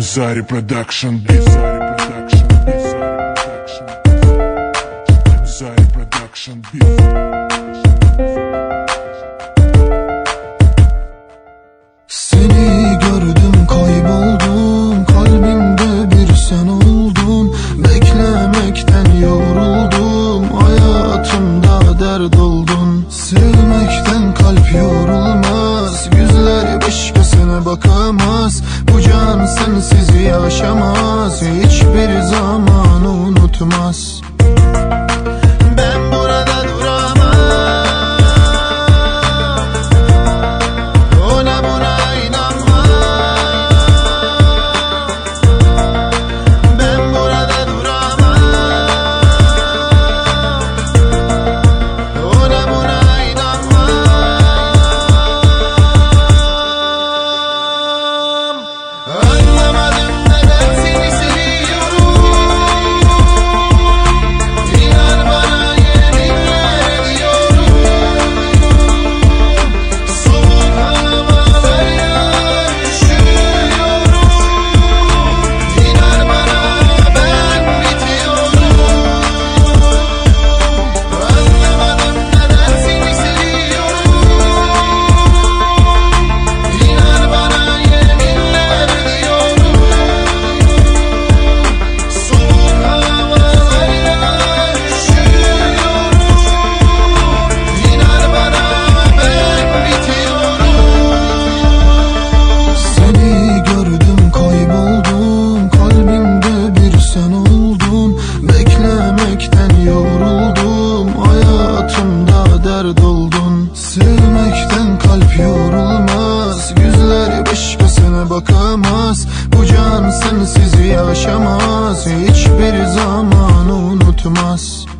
Bizarre Production, Bizarre Production, Bizarre Production, Bizarre Production, Seni gördüm, kayboldum, kalbimde bir sen oldun. Beklemekten yoruldum, hayatımda dert oldun. Sevmekten kalp yorulmaz, gözler başkasına bakamaz. Bu can sensiz yaşamaz, hiçbir zaman unutmaz. Ben burada duramam, ona buna inanmam. Ben burada duramam, ona buna inanmam. Anlamadım neden seni seviyorum. İnan bana, yeminler ediyorum. Soğuk havalara üşüyorum. İnan bana, ben bitiyorum. Anlamadım neden seni seviyorum. İnan bana, yeminler ediyorum. Soğuk havalara üşüyorum. İnan bana, ben bitiyorum. Seni gördüm, kayboldum, kalbimde bir sen oldun. Beklemekten yoruldum, hayatımda dert oldun. Sevmekten kalp yorulmaz, gözler başkasına bakamaz. Bu can sensiz yaşamaz, hiçbir zaman unutmaz.